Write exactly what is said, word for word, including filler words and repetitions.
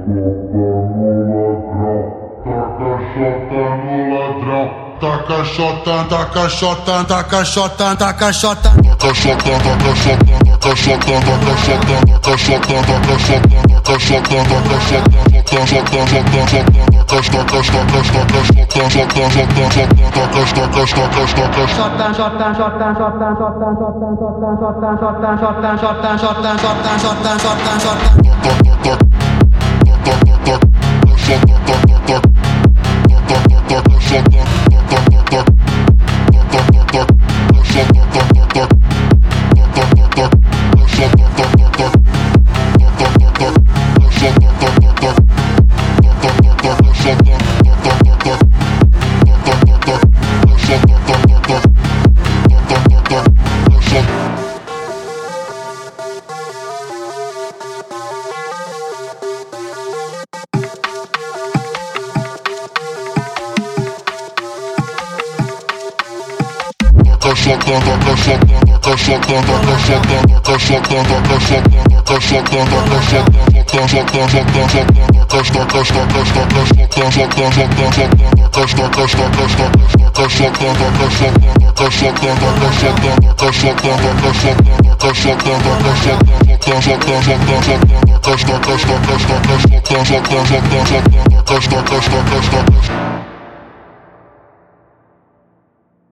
Taca xota, taca xota, taca xota, taca xota, taca xota, taca xota, taca xota, taca xota, taca xota, taca xota, taca xota, taca xota, taca xota, taca xota, taca xota, taca xota, taca xota, taca xota, taca xota, xota, xota, xota, xota, xota, xota, xota, xota, xota, xota, xota, xota, xota, xota, xota, xota. Taca